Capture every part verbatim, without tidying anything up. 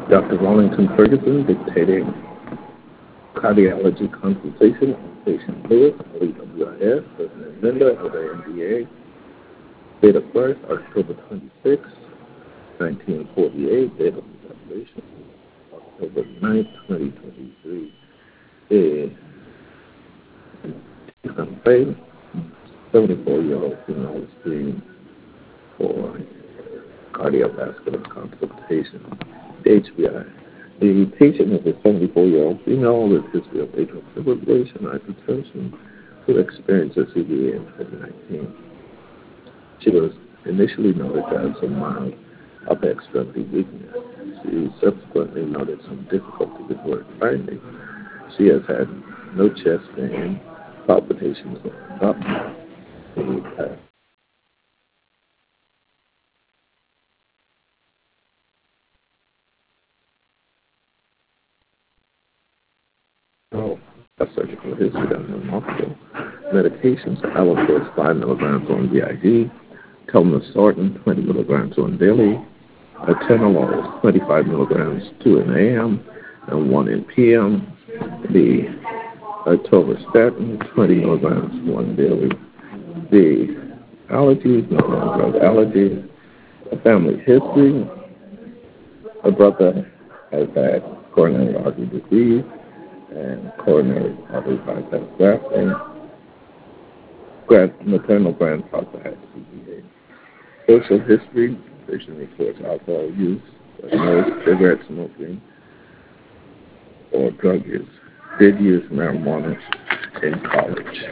Doctor Wallington Ferguson dictating cardiology consultation on patient Lewis, L E W I S, President Linda of the N B A. Date of birth, October twenty-sixth, nineteen forty-eight. Date of evaluation, October ninth, twenty twenty-three. The complaint, seventy-four-year-old female is being for cardiovascular consultation. H B I. The patient is a seventy-four-year-old female with history of atrial fibrillation, hypertension, who experienced a C V A in twenty nineteen. She was initially noted to have some mild upper extremity weakness. She subsequently noted some difficulty with word finding. She has had no chest pain, palpitations, or up. Oh, a surgical history done in multiple medications, Alloforce five milligrams on V I D, telmisartan twenty milligrams on daily, atenolol twenty-five milligrams two in A M and one in P M, the atorvastatin twenty milligrams one daily, the allergies, no drug allergies, a family history, a brother has had coronary artery disease and coronary artery bypass grafting. Grand, maternal grandfather had C V A. Social history, patient reports alcohol use, no cigarette smoking, or drug use. Did use marijuana in college.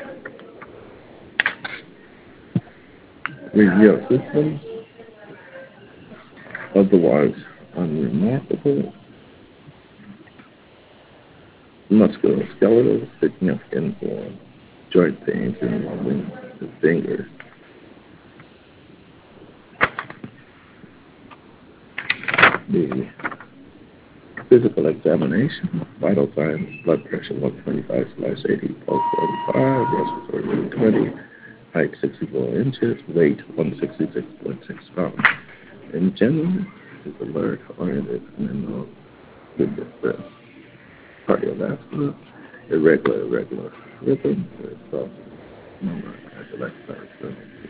Review of systems, otherwise unremarkable. Musculoskeletal, significant for joint pains involving the fingers. The physical examination, vital signs, blood pressure one twenty-five slash eighty, pulse forty-five, respiratory one twenty, height sixty-four inches, weight one sixty-six point six pounds. In general, is alert, oriented, and no good distress. Cardiovascular, irregular, irregular rhythm, so number of exercise.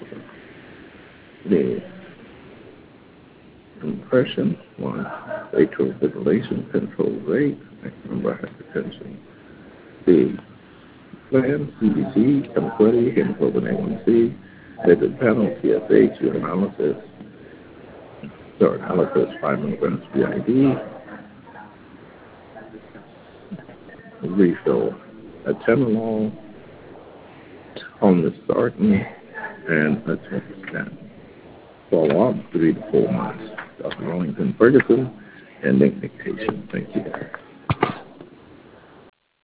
The compression, one, atrial fibrillation, control rate, number of hypertension. The plan, C B C, chemotherapy, hemoglobin A one C, lipid panel, T S H, urinalysis, urinalysis, five milligrams B I D, refill atenolol, telmisartan, and atorvastatin. Follow up three to four months. Doctor Wallington Ferguson, ending dictation. Thank you.